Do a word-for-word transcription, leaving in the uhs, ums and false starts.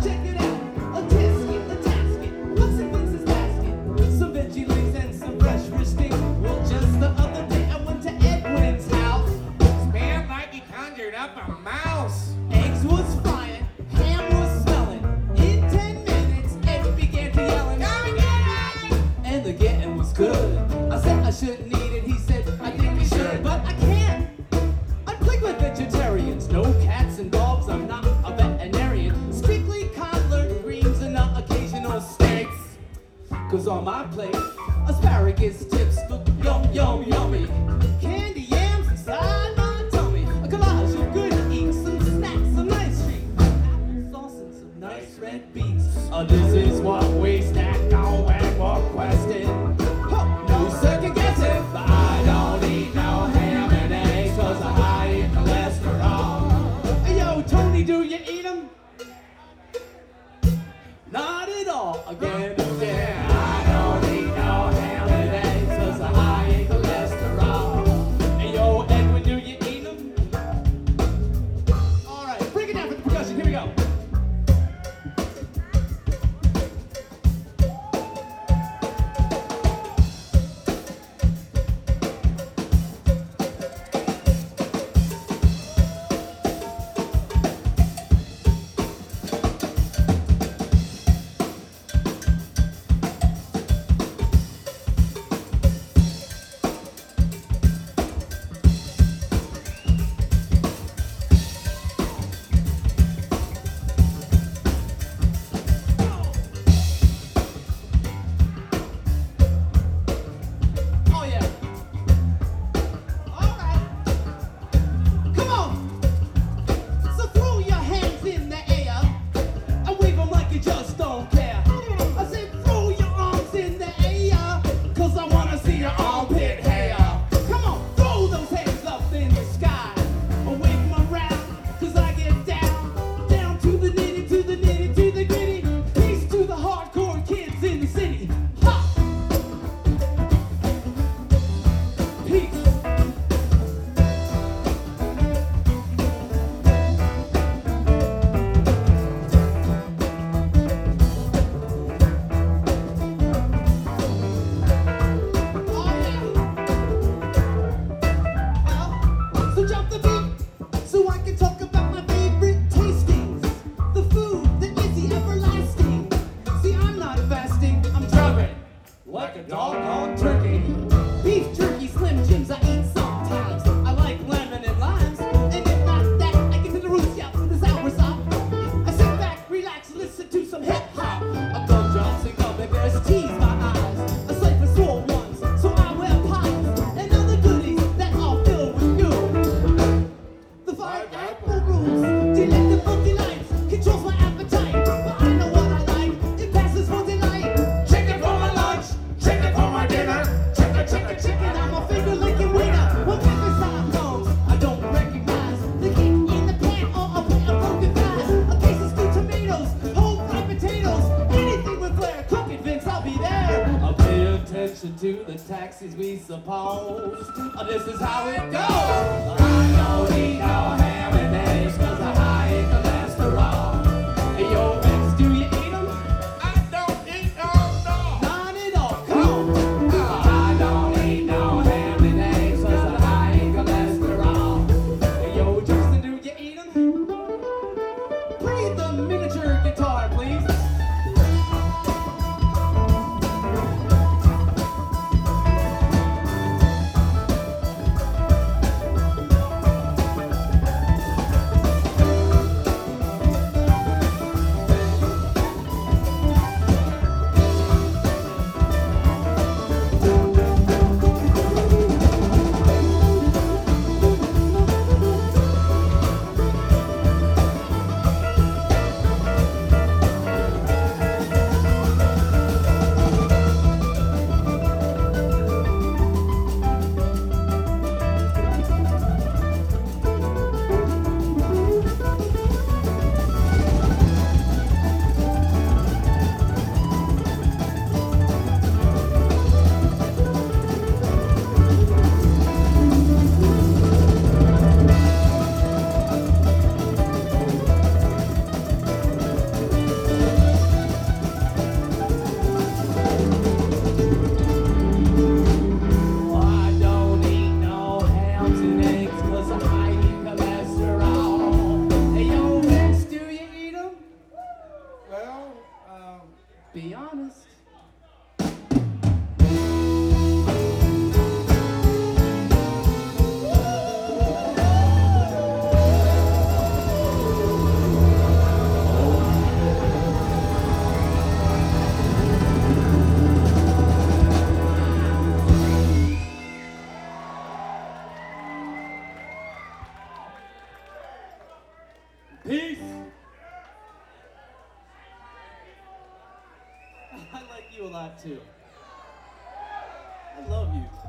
Check it out, a tasket, a tasket. What's in Vince's basket? Some veggie leaves and some fresh fish sticks. Well, just the other day I went to Edwin's house. Smelled like he conjured up a mouse. Eggs was frying, ham was smelling. In ten minutes, Ed began to yelling, "Come and get it!" And the getting was good. I said I shouldn't eat it. He said I think we should, but I can't. I'm plagued with vegetarians, no cats and dogs. I'm not a veterinarian. Strictly cod, greens, and the occasional steaks. Cause on my plate, asparagus tips look yum, yum, yummy. Candy yams inside my tummy. A collage of good eats, some snacks, some nice treats. Applesauce and some nice red beets. Uh, this is what we snack on when we're questing. Huh, no second guessing. But I don't eat no ham and eggs cause I'm high in cholesterol. Hey yo, Tony, do you eat them? Not at all. Again, again. I don't eat no ham and eggs cause I'm high in cholesterol. Hey yo, Edwin, do you eat them? All right, break it down for the percussion. Here we go. Oh yeah. All right. Come on. So throw your hands in the air and wave them like you just don't care. I said throw your arms in the air cause I wanna see your armpit hair. Come on, throw those hands up in the sky or wave them around cause I get down, down to the nitty, to the nitty, to the gritty. Peace to the hardcore kids in the city. Ha! Peace. Oh yeah. Well, so drop the beat so I can talk about my favorite tastings. The food that is the everlasting. See, I'm not fasting, I'm drumming like a doggone turkey. Beef jerky, Slim Jims, I eat sometimes. I like lemon and limes, and if not that, I get to the roots, yeah, the sour sop. I sit back, relax, listen to some hip hop. A gumdrops and gummy bears tease my eyes. A slave for swole ones, so I wear pies and other goodies that are filled with goo. The five apple rules, delectable delights, controls my appetite. But I know what I like, it passes for delight. Chicken for my lunch, chicken for my dinner. Chicken, chicken, chicken, I'm a finger licking winner. When pepper time comes, I don't recognize the kick in the pan or a plate of broken thighs. A case of stewed tomatoes, whole fried potatoes, anything with flair. Cook it, Vince, I'll be there. I'll pay attention to the taxes we suppose. Uh, This is how it goes. I don't eat no ham and eggs cause I'm high in cholesterol. Hey yo, Vince, do you eat them? I don't eat no dog. Not at all. Come on. I don't eat no ham and eggs cause I'm high in cholesterol. Hey yo, Justin, do you eat them? Play the miniature guitar, please. Peace. I like you a lot too. I love you.